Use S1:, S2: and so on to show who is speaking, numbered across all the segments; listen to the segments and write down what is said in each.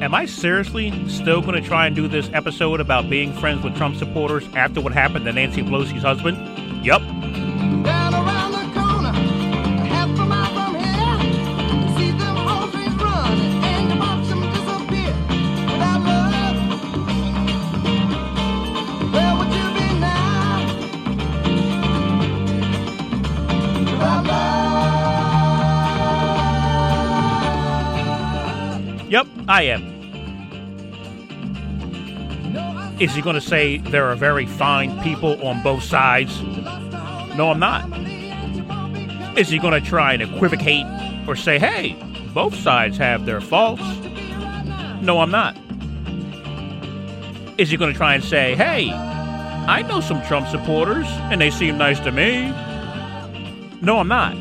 S1: Am I seriously still going to try and do this episode about being friends with Trump supporters after what happened to Nancy Pelosi's husband? Yup.
S2: Down around the corner, half a mile from here, see them all trees run and you watch them disappear. Without love, where would you be now? Without love.
S1: Yup, I am. Is he going to say there are very fine people on both sides? No, I'm not. Is he going to try and equivocate or say, hey, both sides have their faults? No, I'm not. Is he going to try and say, hey, I know some Trump supporters and they seem nice to me? No, I'm not.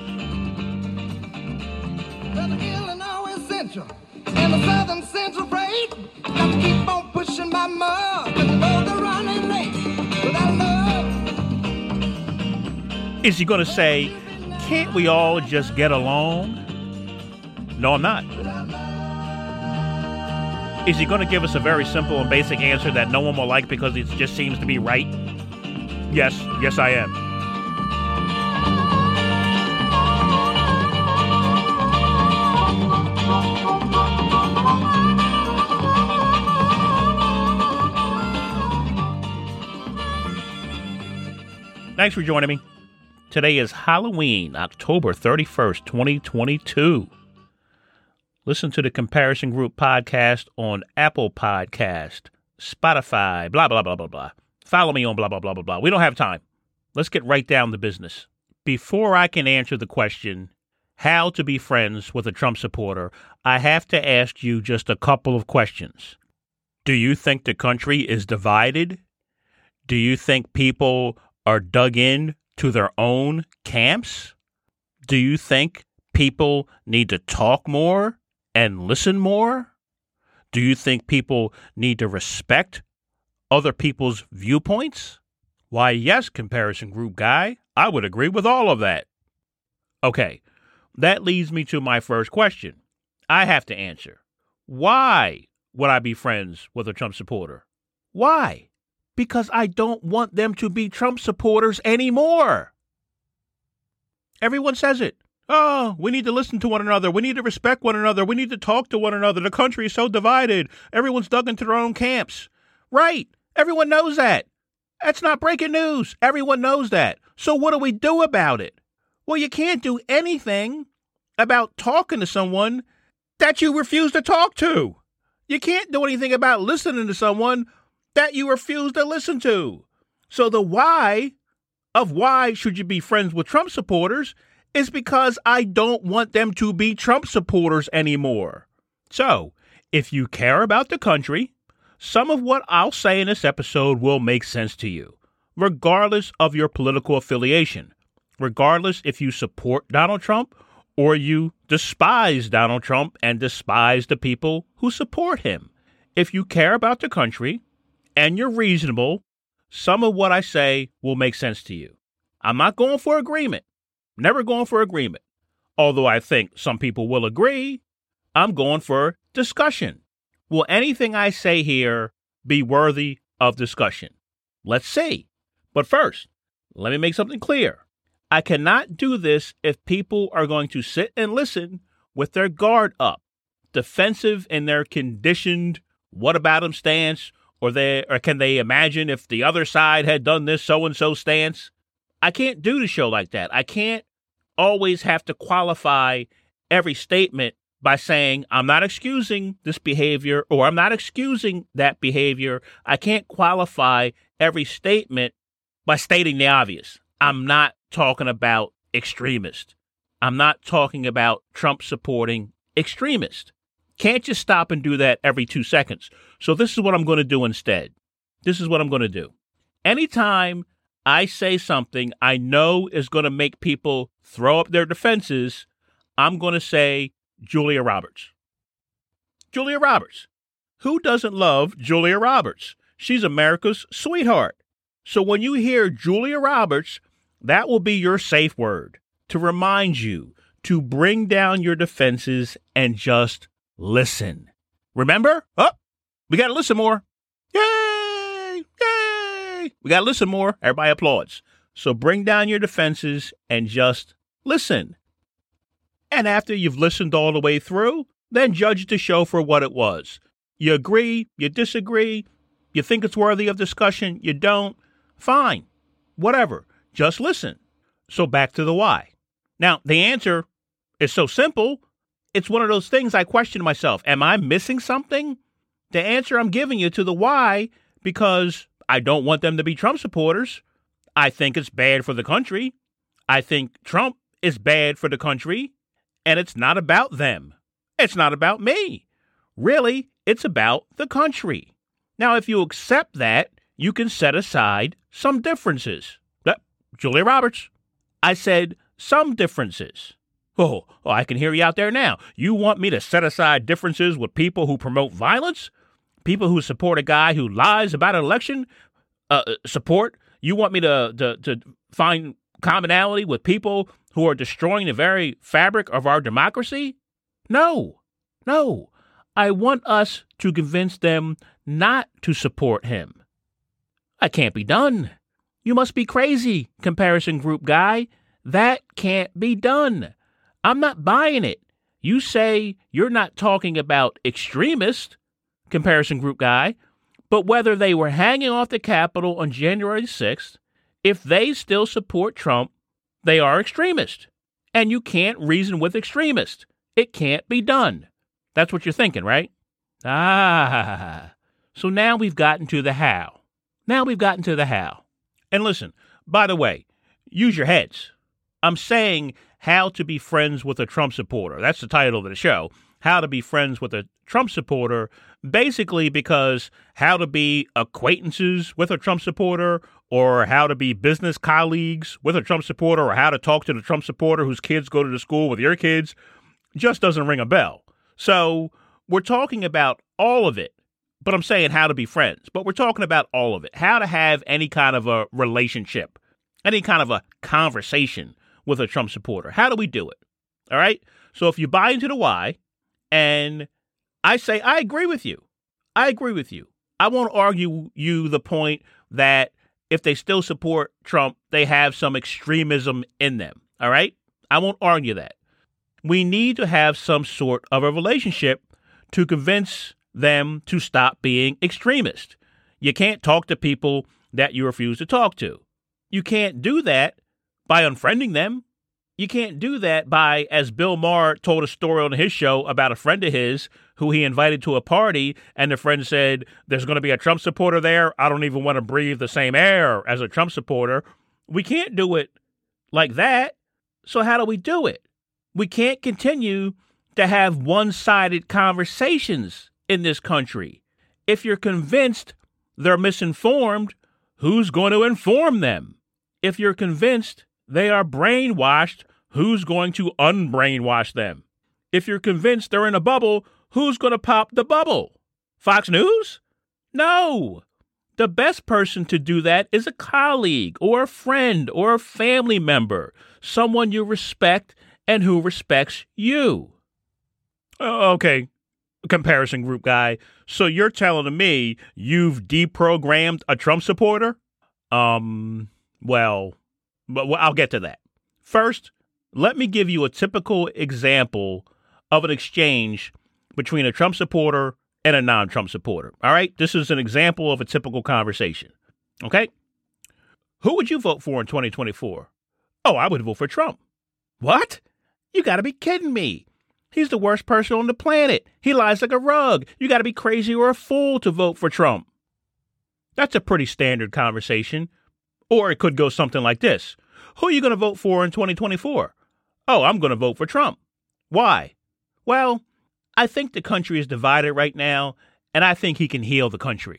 S2: Well, the Illinois is central and the southern central freight. Got to keep on pushing my mug, 'cause you know they're running late. Without love.
S1: Is he going to say, can't we all just get along? No, I'm not. Is he going to give us a very simple and basic answer that no one will like because it just seems to be right? Yes, I am. Thanks for joining me. Today is Halloween, October 31st, 2022. Listen to the Comparison Group podcast on Apple Podcast, Spotify, blah, blah, blah, blah, blah. Follow me on blah, blah, blah, blah, blah. We don't have time. Let's get right down to business. Before I can answer the question, how to be friends with a Trump supporter, I have to ask you just a couple of questions. Do you think the country is divided? Do you think people are dug in to their own camps? Do you think people need to talk more and listen more? Do you think people need to respect other people's viewpoints? Why, yes, Comparison Group guy, I would agree with all of that. Okay, that leads me to my first question. I have to answer. Why would I be friends with a Trump supporter? Why? Because I don't want them to be Trump supporters anymore. Everyone says it. Oh, we need to listen to one another. We need to respect one another. We need to talk to one another. The country is so divided. Everyone's dug into their own camps. Right. Everyone knows that. That's not breaking news. Everyone knows that. So what do we do about it? Well, you can't do anything about talking to someone that you refuse to talk to. You can't do anything about listening to someone that you refuse to listen to. So the why of why should you be friends with Trump supporters is because I don't want them to be Trump supporters anymore. So if you care about the country, some of what I'll say in this episode will make sense to you, regardless of your political affiliation, regardless if you support Donald Trump or you despise Donald Trump and despise the people who support him. If you care about the country, and you're reasonable, some of what I say will make sense to you. I'm not going for agreement. Never going for agreement. Although I think some people will agree, I'm going for discussion. Will anything I say here be worthy of discussion? Let's see. But first, let me make something clear. I cannot do this if people are going to sit and listen with their guard up, defensive in their conditioned whataboutism stance, or can they imagine if the other side had done this so-and-so stance? I can't do the show like that. I can't always have to qualify every statement by saying, I'm not excusing this behavior or I'm not excusing that behavior. I can't qualify every statement by stating the obvious. I'm not talking about extremist. I'm not talking about Trump supporting extremist. Can't just stop and do that every 2 seconds. So this is what I'm going to do instead. This is what I'm going to do. Anytime I say something I know is going to make people throw up their defenses, I'm going to say Julia Roberts. Julia Roberts. Who doesn't love Julia Roberts? She's America's sweetheart. So when you hear Julia Roberts, that will be your safe word to remind you to bring down your defenses and just listen. Remember? Oh, we got to listen more. Yay! Yay! We got to listen more. Everybody applauds. So bring down your defenses and just listen. And after you've listened all the way through, then judge the show for what it was. You agree, you disagree, you think it's worthy of discussion, you don't, fine, whatever, just listen. So back to the why. Now, the answer is so simple, it's one of those things I question myself. Am I missing something? The answer I'm giving you to the why, because I don't want them to be Trump supporters. I think it's bad for the country. I think Trump is bad for the country. And it's not about them. It's not about me. Really, it's about the country. Now, if you accept that, you can set aside some differences. Julia Roberts, I said some differences. Oh, I can hear you out there now. You want me to set aside differences with people who promote violence? People who support a guy who lies about an election? Support? You want me to find commonality with people who are destroying the very fabric of our democracy? No. I want us to convince them not to support him. That can't be done. You must be crazy, comparison group guy. That can't be done. I'm not buying it. You say you're not talking about extremists, comparison group guy, but whether they were hanging off the Capitol on January 6th, if they still support Trump, they are extremists. And you can't reason with extremists. It can't be done. That's what you're thinking, right? So now we've gotten to the how. And listen, by the way, use your heads. I'm saying how to be friends with a Trump supporter. That's the title of the show. How to be friends with a Trump supporter, basically because how to be acquaintances with a Trump supporter, or how to be business colleagues with a Trump supporter, or how to talk to the Trump supporter whose kids go to the school with your kids, just doesn't ring a bell. So we're talking about all of it, but I'm saying how to be friends, but we're talking about all of it. How to have any kind of a relationship, any kind of a conversation with a Trump supporter. How do we do it? All right. So if you buy into the why, and I say, I agree with you. I won't argue you the point that if they still support Trump, they have some extremism in them. All right. I won't argue that. We need to have some sort of a relationship to convince them to stop being extremist. You can't talk to people that you refuse to talk to. You can't do that by unfriending them. You can't do that by, as Bill Maher told a story on his show about a friend of his who he invited to a party, and the friend said, there's going to be a Trump supporter there. I don't even want to breathe the same air as a Trump supporter. We can't do it like that. So how do we do it? We can't continue to have one-sided conversations in this country. If you're convinced they're misinformed, who's going to inform them? If you're convinced they are brainwashed, who's going to unbrainwash them? If you're convinced they're in a bubble, who's going to pop the bubble? Fox News? No. The best person to do that is a colleague or a friend or a family member, someone you respect and who respects you. Okay, comparison group guy. So you're telling me you've deprogrammed a Trump supporter? Well, I'll get to that. First, let me give you a typical example of an exchange between a Trump supporter and a non-Trump supporter. All right? This is an example of a typical conversation. Okay? Who would you vote for in 2024? Oh, I would vote for Trump. What? You got to be kidding me. He's the worst person on the planet. He lies like a rug. You got to be crazy or a fool to vote for Trump. That's a pretty standard conversation. Or it could go something like this. Who are you going to vote for in 2024? Oh, I'm going to vote for Trump. Why? Well, I think the country is divided right now, and I think he can heal the country.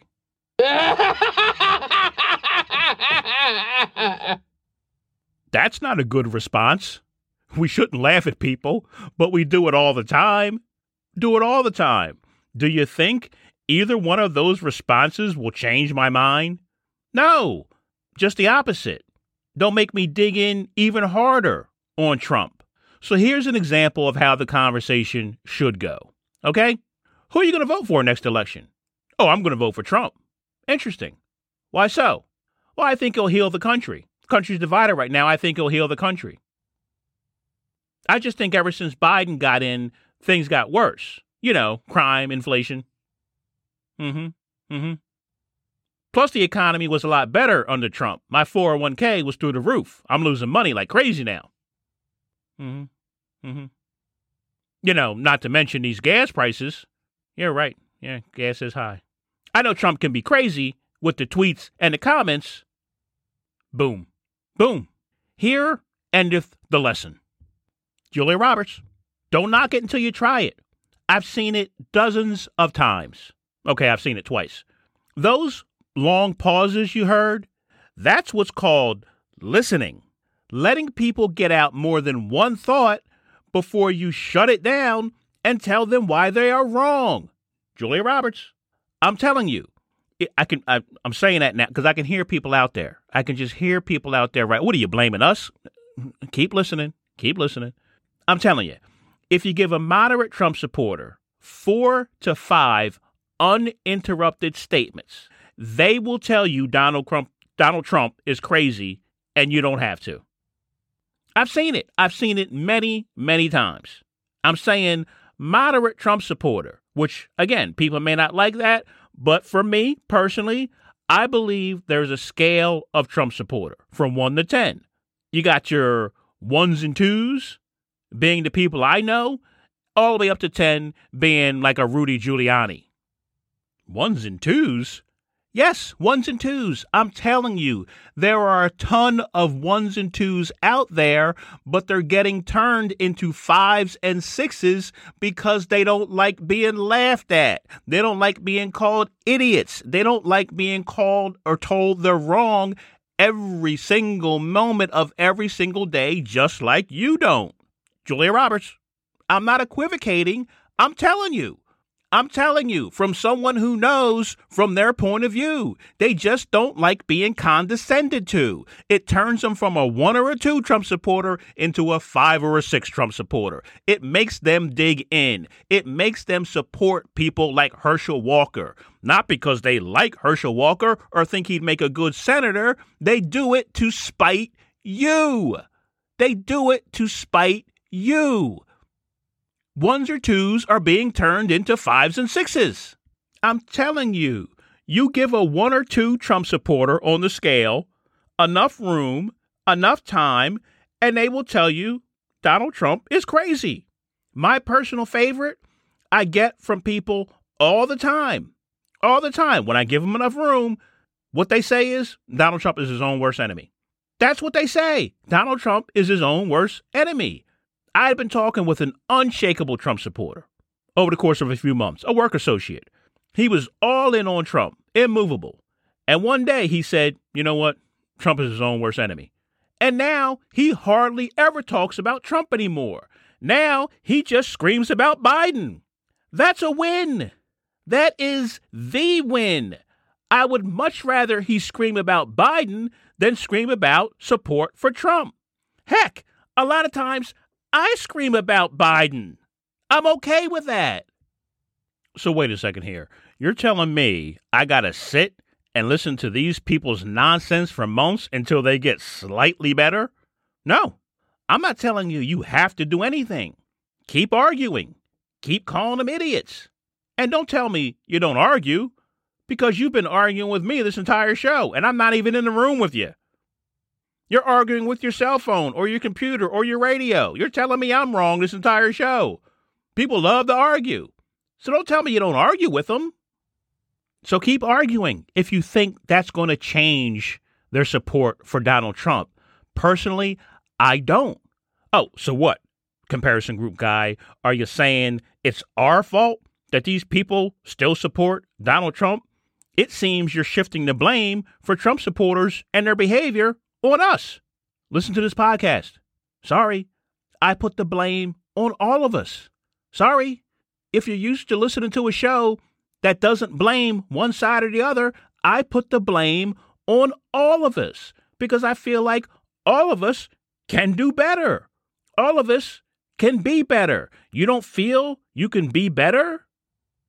S1: That's not a good response. We shouldn't laugh at people, but we do it all the time. Do you think either one of those responses will change my mind? No, just the opposite. Don't make me dig in even harder on Trump. So here's an example of how the conversation should go. Okay? Who are you going to vote for next election? Oh, I'm going to vote for Trump. Interesting. Why so? Well, I think he'll heal the country. The country's divided right now. I think he'll heal the country. I just think ever since Biden got in, things got worse. You know, crime, inflation. Plus, the economy was a lot better under Trump. My 401k was through the roof. I'm losing money like crazy now. You know, not to mention these gas prices. You're right. Yeah, gas is high. I know Trump can be crazy with the tweets and the comments. Boom. Boom. Here endeth the lesson. Julia Roberts. Don't knock it until you try it. I've seen it dozens of times. Okay, I've seen it twice. Those long pauses you heard, that's what's called listening. Letting people get out more than one thought before you shut it down and tell them why they are wrong. Julia Roberts. I'm telling you, I'm saying that now because I can hear people out there. I can just hear people out there, right? What are you blaming us? Keep listening. Keep listening. I'm telling you, if you give a moderate Trump supporter 4 to 5 uninterrupted statements, they will tell you Donald Trump is crazy and you don't have to. I've seen it. I've seen it many, many times. I'm saying moderate Trump supporter, which, again, people may not like that. But for me, personally, I believe there's a scale of Trump supporter from 1 to 10. You got your 1s and 2s being the people I know, all the way up to 10 being like a Rudy Giuliani. 1s and 2s? Yes, 1s and 2s. I'm telling you, there are a ton of 1s and 2s out there, but they're getting turned into 5s and 6s because they don't like being laughed at. They don't like being called idiots. They don't like being called or told they're wrong every single moment of every single day, just like you don't. Julia Roberts, I'm not equivocating. I'm telling you from someone who knows from their point of view. They just don't like being condescended to. It turns them from a 1 or a 2 Trump supporter into a 5 or a 6 Trump supporter. It makes them dig in. It makes them support people like Herschel Walker. Not because they like Herschel Walker or think he'd make a good senator. They do it to spite you. They do it to spite you. 1s or 2s are being turned into 5s and 6s. I'm telling you, you give a 1 or 2 Trump supporter on the scale enough room, enough time, and they will tell you Donald Trump is crazy. My personal favorite, I get from people all the time. All the time. When I give them enough room, what they say is Donald Trump is his own worst enemy. That's what they say. Donald Trump is his own worst enemy. I had been talking with an unshakable Trump supporter over the course of a few months, a work associate. He was all in on Trump, immovable. And one day he said, you know what? Trump is his own worst enemy. And now he hardly ever talks about Trump anymore. Now he just screams about Biden. That's a win. That is the win. I would much rather he scream about Biden than scream about support for Trump. Heck, a lot of times I scream about Biden. I'm okay with that. So wait a second here. You're telling me I got to sit and listen to these people's nonsense for months until they get slightly better? No, I'm not telling you you have to do anything. Keep arguing. Keep calling them idiots. And don't tell me you don't argue because you've been arguing with me this entire show and I'm not even in the room with you. You're arguing with your cell phone or your computer or your radio. You're telling me I'm wrong this entire show. People love to argue. So don't tell me you don't argue with them. So keep arguing if you think that's going to change their support for Donald Trump. Personally, I don't. Oh, so what? Comparison group guy, are you saying it's our fault that these people still support Donald Trump? It seems you're shifting the blame for Trump supporters and their behavior on us. Listen to this podcast. Sorry, I put the blame on all of us. Sorry, if you're used to listening to a show that doesn't blame one side or the other, I put the blame on all of us because I feel like all of us can do better. All of us can be better. You don't feel you can be better?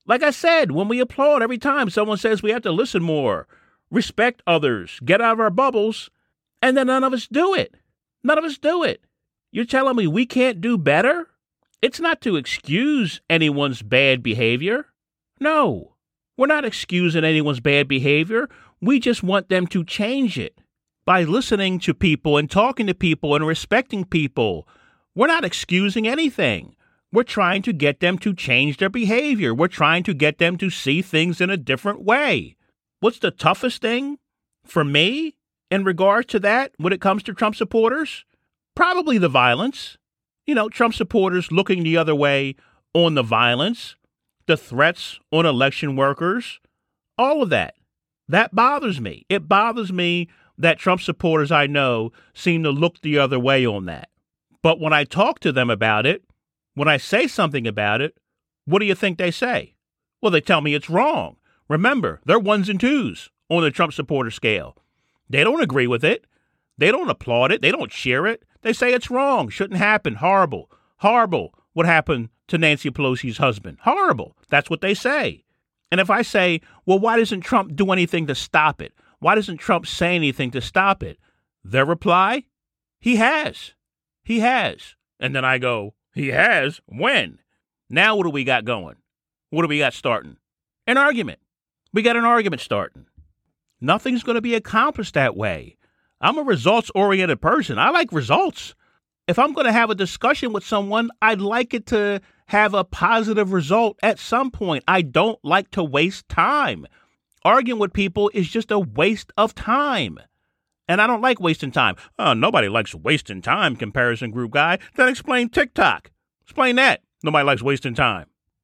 S1: Like I said, when we applaud every time someone says we have to listen more, respect others, get out of our bubbles, and then none of us do it. None of us do it. You're telling me we can't do better? It's not to excuse anyone's bad behavior. No, we're not excusing anyone's bad behavior. We just want them to change it by listening to people and talking to people and respecting people. We're not excusing anything. We're trying to get them to change their behavior. We're trying to get them to see things in a different way. What's the toughest thing for me in regard to that when it comes to Trump supporters? Probably the violence. Trump supporters looking the other way on the violence, the threats on election workers, all of that. That bothers me. It bothers me that Trump supporters I know seem to look the other way on that. But when I talk to them about it, when I say something about it, what do you think they say? Well, they tell me it's wrong. Remember, they're ones and twos on the Trump supporter scale. They don't agree with it. They don't applaud it. They don't cheer it. They say it's wrong. Shouldn't happen. Horrible. Horrible. What happened to Nancy Pelosi's husband? Horrible. That's what they say. And if I say, well, why doesn't Trump do anything to stop it? Why doesn't Trump say anything to stop it? Their reply, he has. He has. And then I go, he has? When? Now what do we got going? What do we got starting? An argument. We got an argument starting. Nothing's going to be accomplished that way. I'm a results-oriented person. I like results. If I'm going to have a discussion with someone, I'd like it to have a positive result at some point. I don't like to waste time. Arguing with people is just a waste of time. And I don't like wasting time. Oh, nobody likes wasting time, comparison group guy. Then explain TikTok. Explain that. Nobody likes wasting time.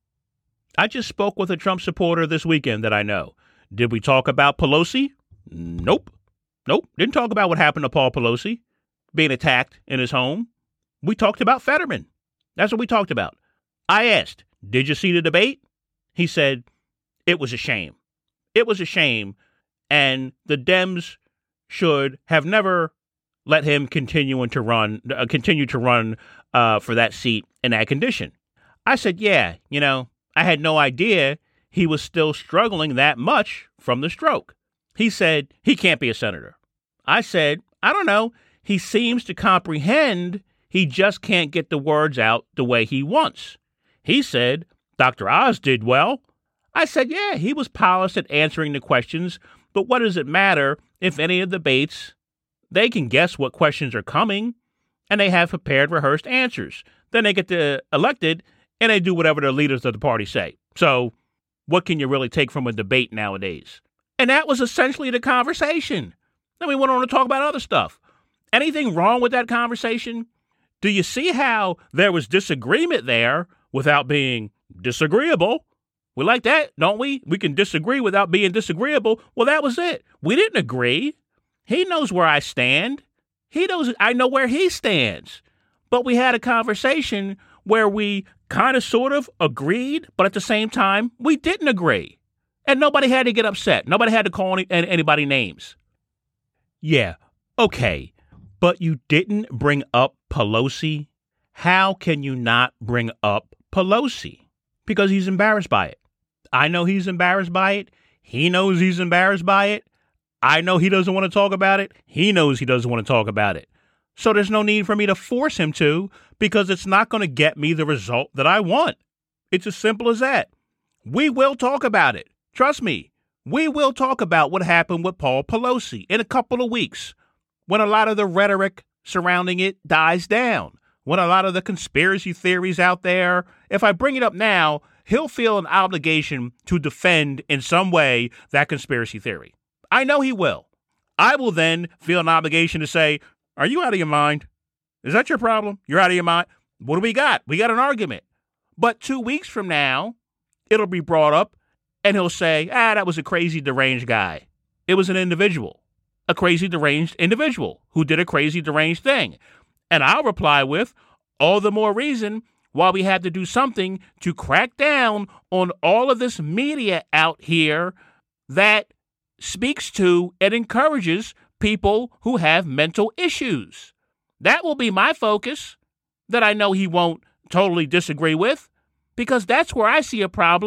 S1: I just spoke with a Trump supporter this weekend that I know. Did we talk about Pelosi? Nope. Didn't talk about what happened to Paul Pelosi being attacked in his home. We talked about Fetterman. That's what we talked about. I asked, did you see the debate? He said, it was a shame. It was a shame. And the Dems should have never let him continue to run for that seat in that condition. I said, yeah, I had no idea he was still struggling that much from the stroke. He said, he can't be a senator. I said, I don't know. He seems to comprehend. He just can't get the words out the way he wants. He said, Dr. Oz did well. I said, yeah, he was polished at answering the questions, but what does it matter if any of the debates, they can guess what questions are coming, and they have prepared, rehearsed answers. Then they get elected, and they do whatever the leaders of the party say. So what can you really take from a debate nowadays? And that was essentially the conversation. Then we went on to talk about other stuff. Anything wrong with that conversation? Do you see how there was disagreement there without being disagreeable? We like that, don't we? We can disagree without being disagreeable. Well, that was it. We didn't agree. He knows where I stand. He knows I know where he stands. But we had a conversation where we kind of sort of agreed, but at the same time, we didn't agree. And nobody had to get upset. Nobody had to call anybody names. Yeah, okay. But you didn't bring up Pelosi. How can you not bring up Pelosi? Because he's embarrassed by it. I know he's embarrassed by it. He knows he's embarrassed by it. I know he doesn't want to talk about it. He knows he doesn't want to talk about it. So there's no need for me to force him to, because it's not going to get me the result that I want. It's as simple as that. We will talk about it. Trust me. We will talk about what happened with Paul Pelosi in a couple of weeks, when a lot of the rhetoric surrounding it dies down, when a lot of the conspiracy theories out there, if I bring it up now, he'll feel an obligation to defend in some way that conspiracy theory. I know he will. I will then feel an obligation to say, are you out of your mind? Is that your problem? You're out of your mind? What do we got? We got an argument. But 2 weeks from now, it'll be brought up and he'll say, that was a crazy deranged guy. It was an individual, a crazy deranged individual who did a crazy deranged thing. And I'll reply with, all the more reason why we have to do something to crack down on all of this media out here that speaks to and encourages people who have mental issues. That will be my focus, that I know he won't totally disagree with, because that's where I see a problem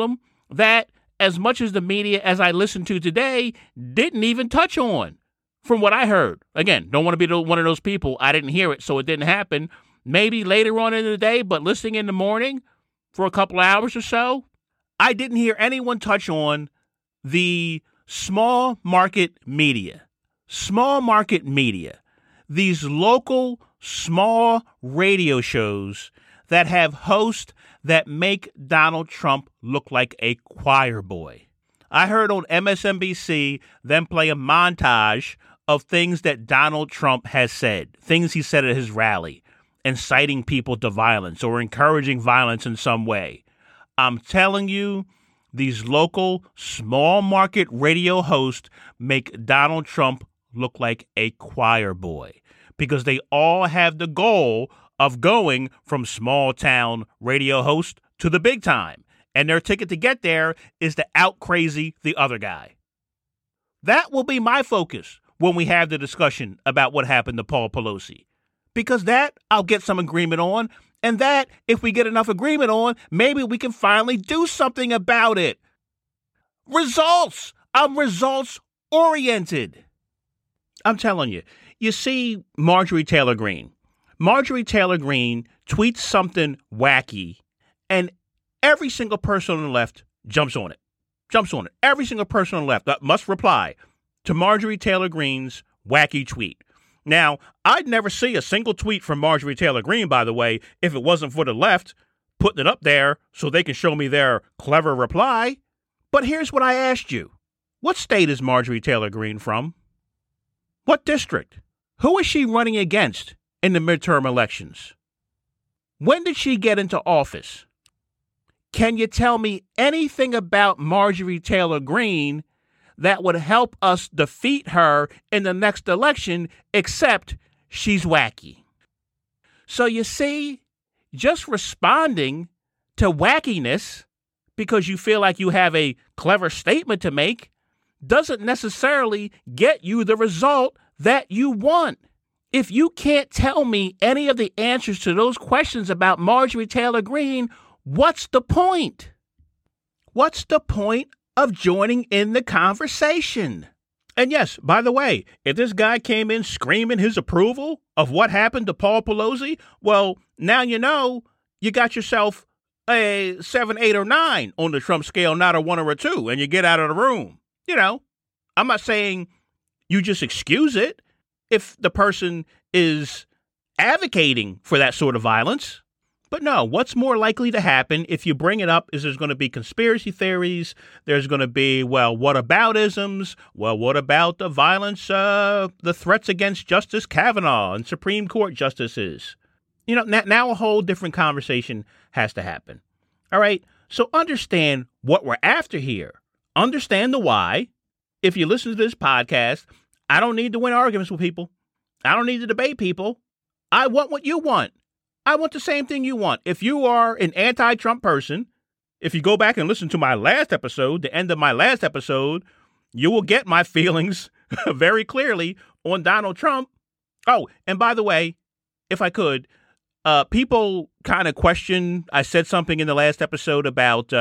S1: that as much as the media as I listened to today didn't even touch on from what I heard. Again, don't want to be one of those people. I didn't hear it, so it didn't happen. Maybe later on in the day, but listening in the morning for a couple hours or so, I didn't hear anyone touch on the small market media. Small market media. These local small radio shows that have hosts that make Donald Trump look like a choir boy. I heard on MSNBC them play a montage of things that Donald Trump has said, things he said at his rally, inciting people to violence or encouraging violence in some way. I'm telling you, these local small market radio hosts make Donald Trump look like a choir boy because they all have the goal of going from small town radio host to the big time. And their ticket to get there is to out crazy the other guy. That will be my focus when we have the discussion about what happened to Paul Pelosi. Because that I'll get some agreement on. And that, if we get enough agreement on, maybe we can finally do something about it. Results. I'm results oriented. I'm telling you. You see Marjorie Taylor Greene. Marjorie Taylor Greene tweets something wacky, and every single person on the left jumps on it. Every single person on the left must reply to Marjorie Taylor Greene's wacky tweet. Now, I'd never see a single tweet from Marjorie Taylor Greene, by the way, if it wasn't for the left putting it up there so they can show me their clever reply. But here's what I asked you. What state is Marjorie Taylor Greene from? What district? Who is she running against in the midterm elections? When did she get into office? Can you tell me anything about Marjorie Taylor Greene that would help us defeat her in the next election, except she's wacky? So you see, just responding to wackiness because you feel like you have a clever statement to make doesn't necessarily get you the result that you want. If you can't tell me any of the answers to those questions about Marjorie Taylor Greene, what's the point? What's the point of joining in the conversation? And yes, by the way, if this guy came in screaming his approval of what happened to Paul Pelosi, well, now you know you got yourself a 7, 8, or 9 on the Trump scale, not a 1 or a 2, and you get out of the room. You know, I'm not saying you just excuse it if the person is advocating for that sort of violence. But no, what's more likely to happen if you bring it up is there's going to be conspiracy theories. There's going to be, well, whataboutisms. Well, what about the violence, the threats against Justice Kavanaugh and Supreme Court justices? You know, now a whole different conversation has to happen. All right. So understand what we're after here. Understand the why. If you listen to this podcast, I don't need to win arguments with people. I don't need to debate people. I want what you want. I want the same thing you want. If you are an anti-Trump person, if you go back and listen to my last episode, the end of my last episode, you will get my feelings very clearly on Donald Trump. Oh, and by the way, if I could, people kind of question, I said something in the last episode about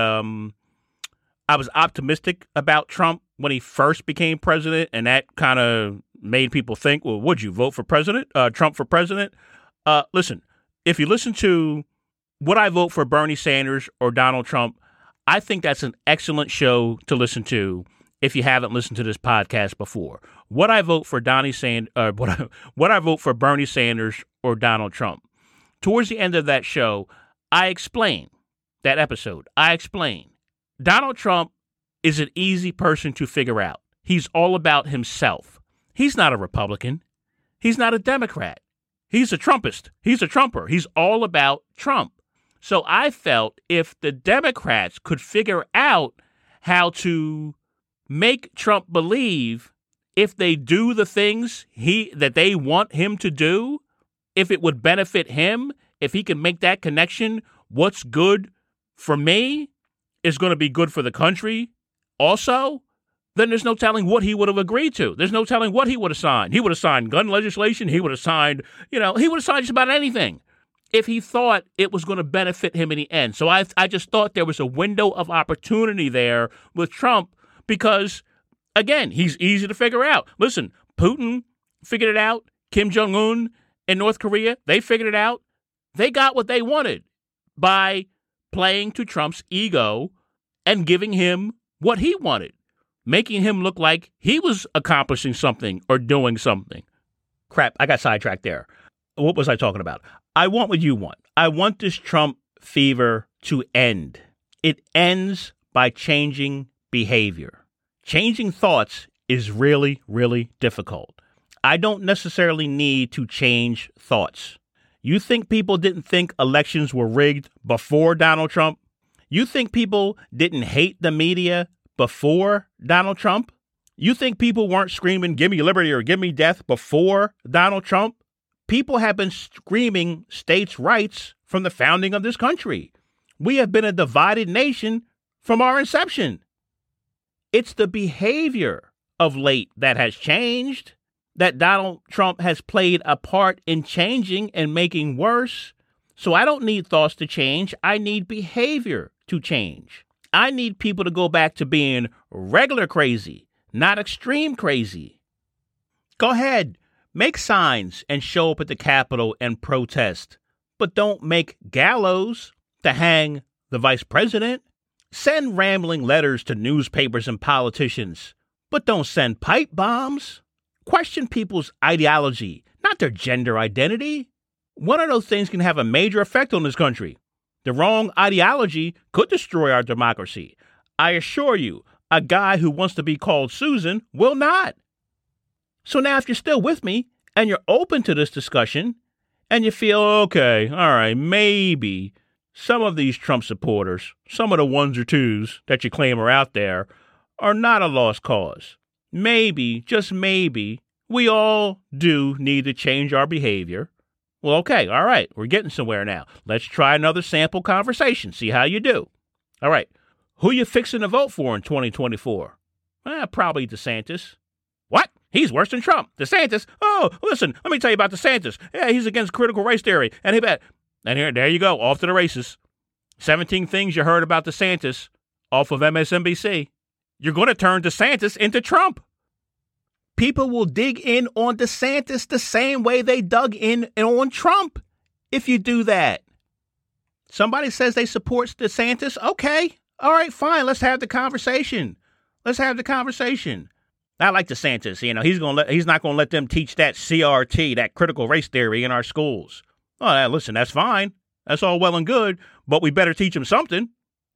S1: I was optimistic about Trump when he first became president, and that kind of made people think, well, would you vote for Trump for president? Listen, if you listen to would I vote for Bernie Sanders or Donald Trump, I think that's an excellent show to listen to if you haven't listened to this podcast before. Would I vote for would I vote for Bernie Sanders or Donald Trump? Towards the end of that show, I explain Donald Trump is an easy person to figure out. He's all about himself. He's not a Republican. He's not a Democrat. He's a Trumpist. He's a Trumper. He's all about Trump. So I felt if the Democrats could figure out how to make Trump believe if they do the things that they want him to do, if it would benefit him, if he can make that connection, what's good for me is going to be good for the country also, then there's no telling what he would have agreed to. There's no telling what he would have signed. He would have signed gun legislation. He would have signed, he would have signed just about anything if he thought it was going to benefit him in the end. So I just thought there was a window of opportunity there with Trump because, again, he's easy to figure out. Listen, Putin figured it out. Kim Jong-un in North Korea, they figured it out. They got what they wanted by playing to Trump's ego and giving him what he wanted, making him look like he was accomplishing something or doing something. Crap, I got sidetracked there. What was I talking about? I want what you want. I want this Trump fever to end. It ends by changing behavior. Changing thoughts is really, really difficult. I don't necessarily need to change thoughts. You think people didn't think elections were rigged before Donald Trump? You think people didn't hate the media before Donald Trump? You think people weren't screaming, give me liberty or give me death before Donald Trump? People have been screaming states' rights from the founding of this country. We have been a divided nation from our inception. It's the behavior of late that has changed, that Donald Trump has played a part in changing and making worse. So I don't need thoughts to change. I need behavior to change. I need people to go back to being regular crazy, not extreme crazy. Go ahead. Make signs and show up at the Capitol and protest, but don't make gallows to hang the vice president. Send rambling letters to newspapers and politicians, but don't send pipe bombs. Question people's ideology, not their gender identity. One of those things can have a major effect on this country. The wrong ideology could destroy our democracy. I assure you, a guy who wants to be called Susan will not. So now if you're still with me and you're open to this discussion and you feel, okay, all right, maybe some of these Trump supporters, some of the ones or twos that you claim are out there are not a lost cause. Maybe, just maybe, we all do need to change our behavior. Well, okay, all right, we're getting somewhere now. Let's try another sample conversation, see how you do. All right, who you fixing to vote for in 2024? Probably DeSantis. What? He's worse than Trump. DeSantis? Oh, listen, let me tell you about DeSantis. Yeah, he's against critical race theory. And there you go, off to the races. 17 things you heard about DeSantis off of MSNBC. You're going to turn DeSantis into Trump. People will dig in on DeSantis the same way they dug in on Trump if you do that. Somebody says they support DeSantis. Okay. All right, fine. Let's have the conversation. I like DeSantis. You know, he's not going to let them teach that CRT, that critical race theory in our schools. Oh, listen, that's fine. That's all well and good, but we better teach them something.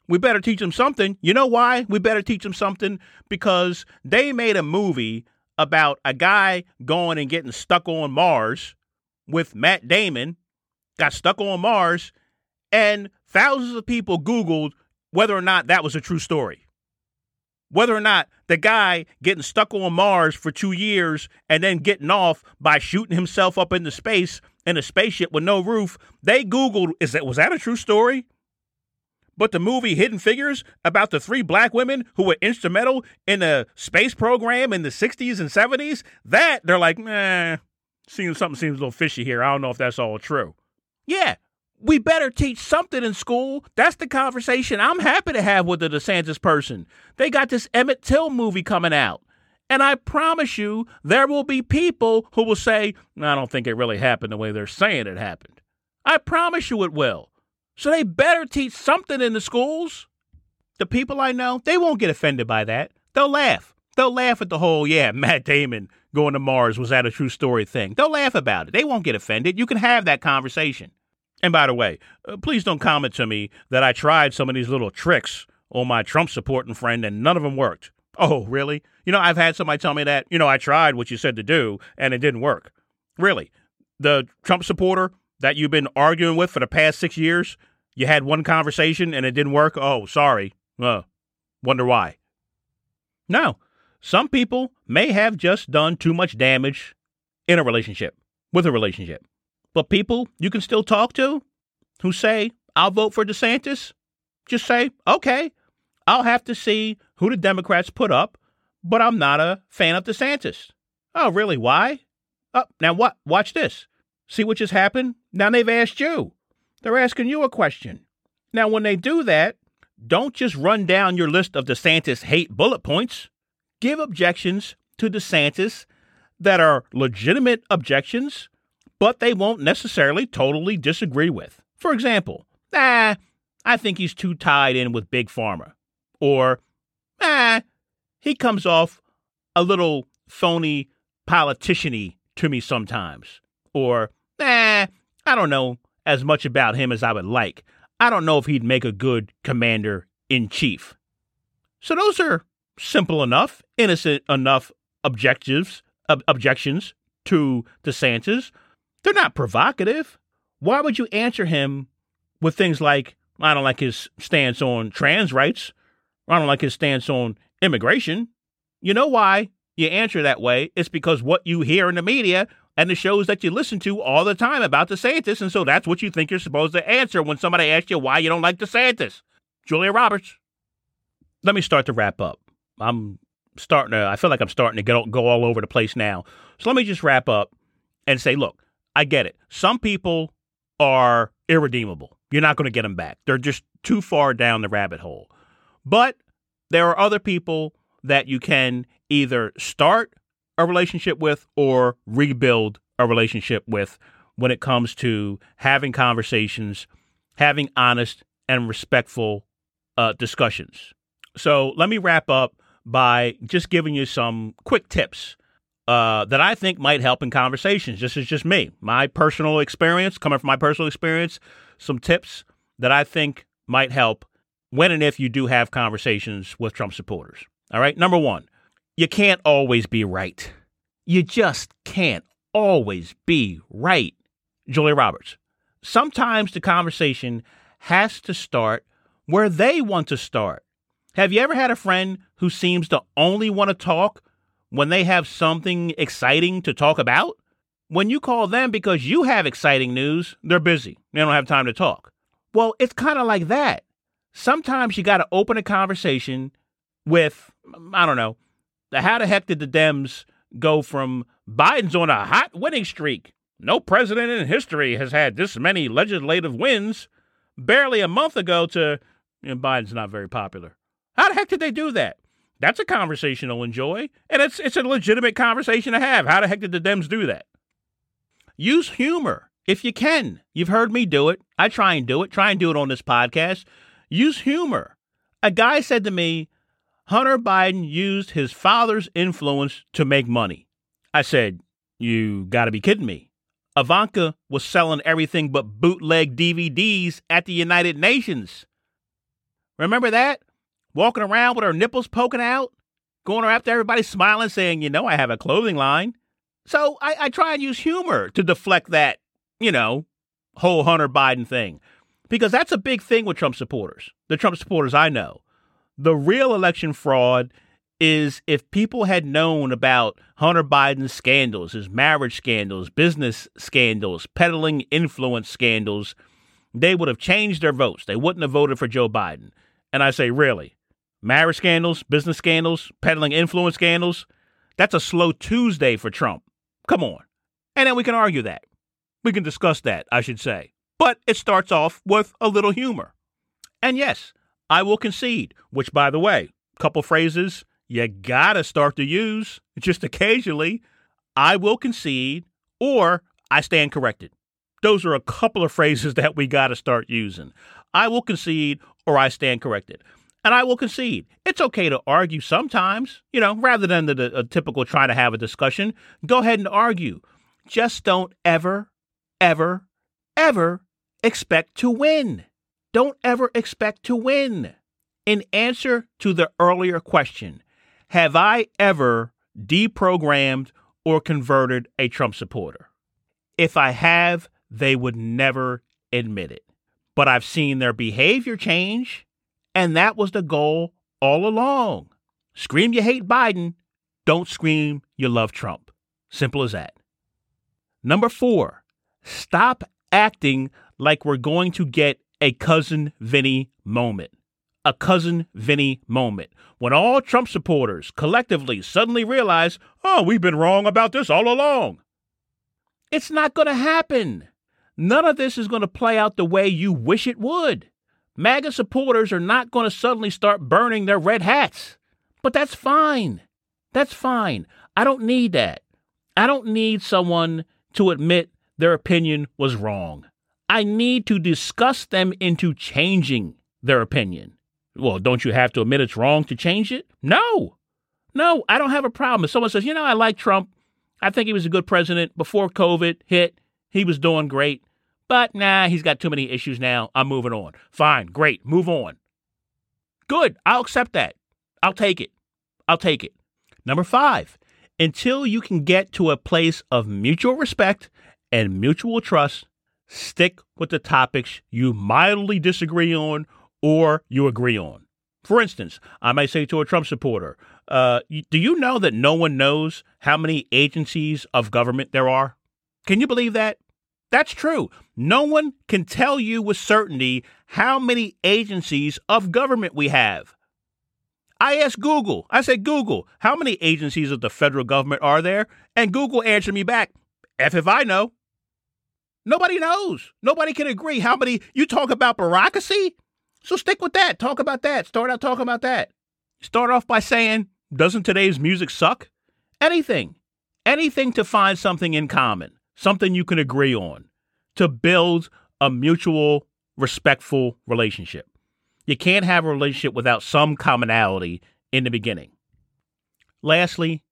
S1: You know why we better teach them something? Because they made a movie about a guy going and getting stuck on Mars with Matt Damon, got stuck on Mars, and thousands of people Googled whether or not that was a true story. Whether or not the guy getting stuck on Mars for 2 years and then getting off by shooting himself up into space in a spaceship with no roof, they Googled, was that a true story? But the movie Hidden Figures about the 3 black women who were instrumental in the space program in the 60s and 70s, that they're like, something seems a little fishy here. I don't know if that's all true. Yeah, we better teach something in school. That's the conversation I'm happy to have with the DeSantis person. They got this Emmett Till movie coming out. And I promise you, there will be people who will say, I don't think it really happened the way they're saying it happened. I promise you it will. So they better teach something in the schools. The people I know, they won't get offended by that. They'll laugh. They'll laugh at the whole, Matt Damon going to Mars, was that a true story thing? They'll laugh about it. They won't get offended. You can have that conversation. And by the way, please don't comment to me that I tried some of these little tricks on my Trump supporting friend and none of them worked. Oh, really? I've had somebody tell me that, I tried what you said to do and it didn't work. Really? The Trump supporter that you've been arguing with for the past 6 years, you had one conversation and it didn't work? Oh, sorry. Wonder why. No, some people may have just done too much damage in a relationship, with a relationship. But people you can still talk to who say, I'll vote for DeSantis, just say, okay, I'll have to see who the Democrats put up, but I'm not a fan of DeSantis. Oh, really? Why? Now what? Watch this. See what just happened? Now they've asked you, They're asking you a question. Now, when they do that, don't just run down your list of DeSantis hate bullet points. Give objections to DeSantis that are legitimate objections, but they won't necessarily totally disagree with. For example, I think he's too tied in with Big Pharma. Or, he comes off a little phony politician-y to me sometimes. Or, I don't know as much about him as I would like. I don't know if he'd make a good commander-in-chief. So those are simple enough, innocent enough objections to DeSantis. They're not provocative. Why would you answer him with things like, I don't like his stance on trans rights, or I don't like his stance on immigration? You know why you answer that way? It's because what you hear in the media and the shows that you listen to all the time about DeSantis, and so that's what you think you're supposed to answer when somebody asks you why you don't like DeSantis. Julia Roberts. Let me start to wrap up. I feel like I'm starting to go all over the place now. So let me just wrap up and say, look, I get it. Some people are irredeemable. You're not going to get them back. They're just too far down the rabbit hole. But there are other people that you can either start a relationship with or rebuild a relationship with when it comes to having conversations, having honest and respectful discussions. So let me wrap up by just giving you some quick tips that I think might help in conversations. This is just me, my personal experience, coming from my personal experience, some tips that I think might help when and if you do have conversations with Trump supporters. All right. Number one, you can't always be right. You just can't always be right. Julia Roberts. Sometimes the conversation has to start where they want to start. Have you ever had a friend who seems to only want to talk when they have something exciting to talk about? When you call them because you have exciting news, they're busy. They don't have time to talk. Well, it's kind of like that. Sometimes you got to open a conversation with, I don't know, how the heck did the Dems go from Biden's on a hot winning streak? No president in history has had this many legislative wins barely a month ago to Biden's not very popular. How the heck did they do that? That's a conversation they'll enjoy, and it's a legitimate conversation to have. How the heck did the Dems do that? Use humor if you can. You've heard me do it. I try and do it. Try and do it on this podcast. Use humor. A guy said to me, Hunter Biden used his father's influence to make money. I said, you got to be kidding me. Ivanka was selling everything but bootleg DVDs at the United Nations. Remember that? Walking around with her nipples poking out, going after everybody smiling, saying, I have a clothing line. So I try and use humor to deflect that, whole Hunter Biden thing. Because that's a big thing with Trump supporters, the Trump supporters I know. The real election fraud is if people had known about Hunter Biden's scandals, his marriage scandals, business scandals, peddling influence scandals, they would have changed their votes. They wouldn't have voted for Joe Biden. And I say, really? Marriage scandals, business scandals, peddling influence scandals? That's a slow Tuesday for Trump. Come on. And then we can argue that. We can discuss that, I should say. But it starts off with a little humor. And yes, I will concede, which, by the way, a couple phrases you gotta start to use just occasionally. I will concede, or I stand corrected. Those are a couple of phrases that we gotta start using. I will concede, or I stand corrected. And I will concede. It's okay to argue sometimes, rather than the typical trying to have a discussion. Go ahead and argue. Just don't ever, ever, ever expect to win. Don't ever expect to win. In answer to the earlier question, have I ever deprogrammed or converted a Trump supporter? If I have, they would never admit it. But I've seen their behavior change, and that was the goal all along. Scream you hate Biden, don't scream you love Trump. Simple as that. Number 4, stop acting like we're going to get a Cousin Vinny moment. A Cousin Vinny moment. When all Trump supporters collectively suddenly realize, we've been wrong about this all along. It's not going to happen. none of this is going to play out the way you wish it would. MAGA supporters are not going to suddenly start burning their red hats. But that's fine. That's fine. I don't need that. I don't need someone to admit their opinion was wrong. I need to discuss them into changing their opinion. Well, don't you have to admit it's wrong to change it? No, I don't have a problem. If someone says, I like Trump. I think he was a good president. Before COVID hit, he was doing great. But he's got too many issues now. I'm moving on. Fine, great, move on. Good, I'll accept that. I'll take it. Number 5, until you can get to a place of mutual respect and mutual trust, stick with the topics you mildly disagree on or you agree on. For instance, I might say to a Trump supporter, do you know that no one knows how many agencies of government there are? Can you believe that? That's true. No one can tell you with certainty how many agencies of government we have. I asked Google. I said, Google, how many agencies of the federal government are there? And Google answered me back, F if I know. Nobody knows. Nobody can agree. How many? You talk about bureaucracy? So stick with that. Talk about that. Start out talking about that. Start off by saying, doesn't today's music suck? Anything to find something in common, something you can agree on, to build a mutual, respectful relationship. You can't have a relationship without some commonality in the beginning. Lastly,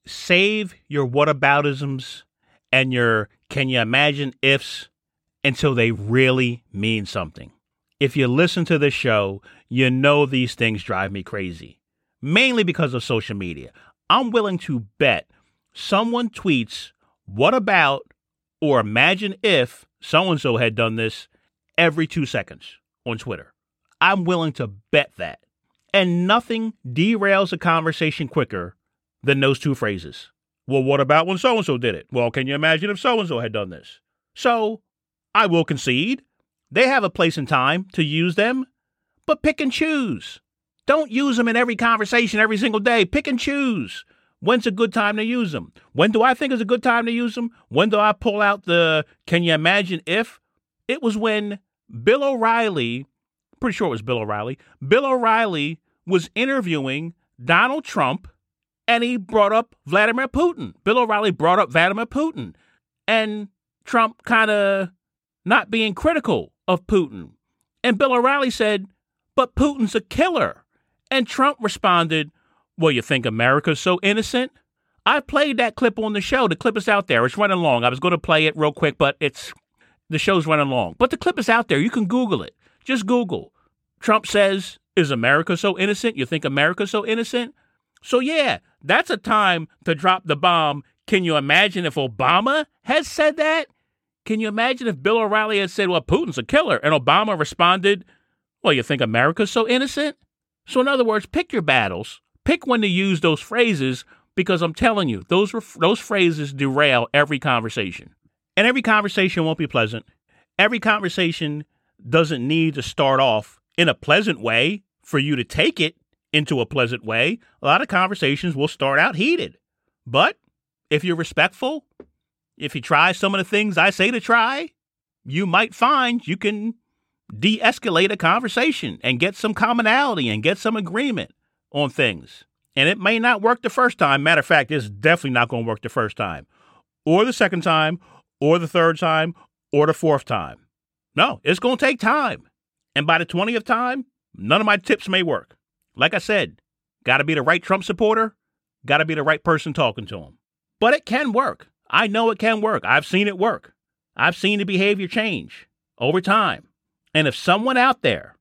S1: save your whataboutisms and your can you imagine ifs until they really mean something. If you listen to this show, you know these things drive me crazy, mainly because of social media. I'm willing to bet someone tweets, what about, or imagine if so-and-so had done this every 2 seconds on Twitter. I'm willing to bet that. And nothing derails a conversation quicker than those two phrases. Well, what about when so-and-so did it? Well, can you imagine if so-and-so had done this? So I will concede they have a place and time to use them, but pick and choose. Don't use them in every conversation every single day. Pick and choose. When's a good time to use them? When do I think is a good time to use them? When do I pull out the can you imagine if? It was when Bill O'Reilly, pretty sure it was Bill O'Reilly. Bill O'Reilly was interviewing Donald Trump and he brought up Vladimir Putin. Bill O'Reilly brought up Vladimir Putin and Trump kind of not being critical of Putin. And Bill O'Reilly said, but Putin's a killer. And Trump responded, well, you think America's so innocent? I played that clip on the show. The clip is out there. It's running long. I was going to play it real quick, but the show's running long. But the clip is out there. You can Google it. Just Google. Trump says, is America so innocent? You think America's so innocent? So yeah, that's a time to drop the bomb. Can you imagine if Obama had said that? Can you imagine if Bill O'Reilly had said, well, Putin's a killer, and Obama responded, well, you think America's so innocent? So in other words, pick your battles. Pick when to use those phrases, because I'm telling you, those phrases derail every conversation. And every conversation won't be pleasant. Every conversation doesn't need to start off in a pleasant way for you to take it into a pleasant way. A lot of conversations will start out heated. But if you're respectful, if you try some of the things I say to try, you might find you can de-escalate a conversation and get some commonality and get some agreement on things. And it may not work the first time. Matter of fact, it's definitely not going to work the first time, or the second time, or the third time, or the fourth time. No, it's going to take time. And by the 20th time, none of my tips may work. Like I said, got to be the right Trump supporter, got to be the right person talking to him. But it can work. I know it can work. I've seen it work. I've seen the behavior change over time. And if someone out there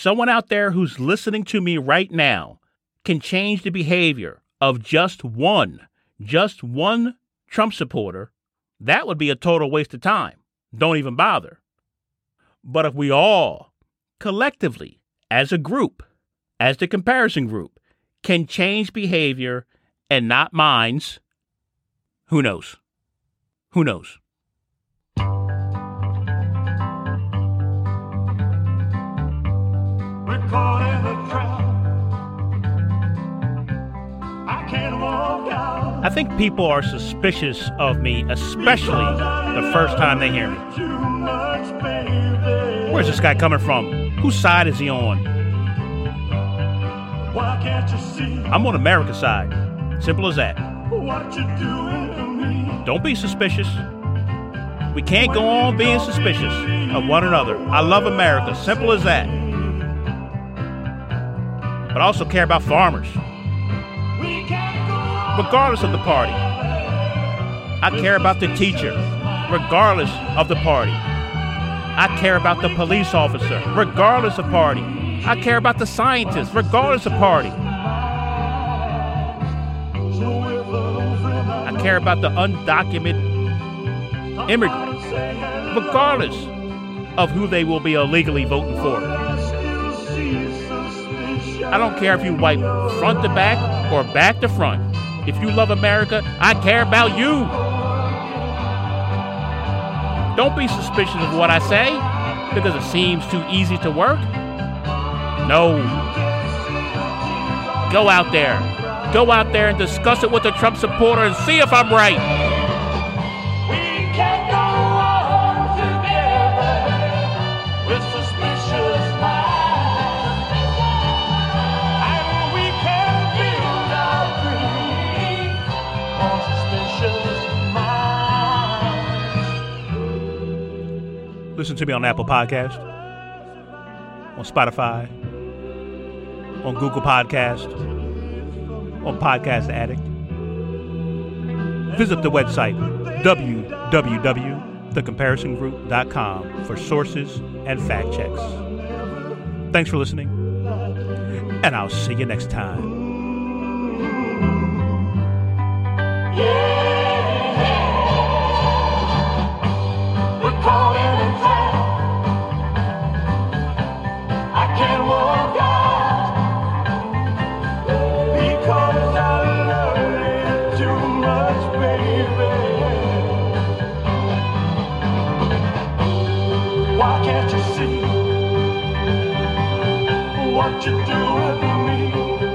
S1: who's listening to me right now can change the behavior of just one Trump supporter, that would be a total waste of time. Don't even bother. But if we all collectively, as a group, as the comparison group, can change behavior and not minds, who knows? Who knows?
S2: We're caught in a trap. I can't walk out.
S1: I think people are suspicious of me, especially the first time they hear me. Where's this guy coming from? Whose side is he on? I'm on America's side. Simple as that. Don't be suspicious. We can't go on being suspicious of one another. I love America. Simple as that. But I also care about farmers. Regardless of the party. I care about the teacher. Regardless of the party. I care about the police officer. Regardless of party. I care about the scientist. Regardless of party. I care about the undocumented immigrant, regardless of who they will be illegally voting for. I don't care if you wipe front to back or back to front. If you love America, I care about you. Don't be suspicious of what I say because it seems too easy to work. No. Go out there. Go out there and discuss it with a Trump supporter and see if I'm right. Listen to me on Apple Podcast, on Spotify, on Google Podcast, on Podcast Addict. Visit the website www.thecomparisongroup.com for sources and fact checks. Thanks for listening, and I'll see you next time.
S2: We're caught in a trap. I can't walk out because I love you too much, baby. Why can't you see what you're doing to me?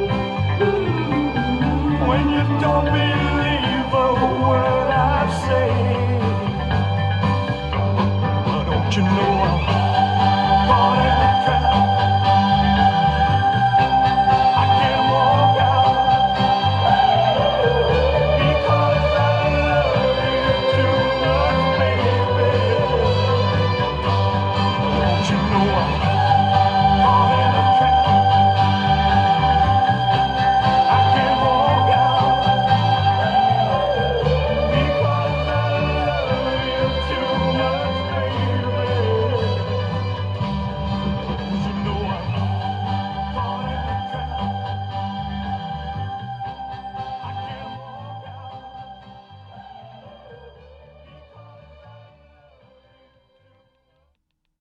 S2: When you don't believe a word I say.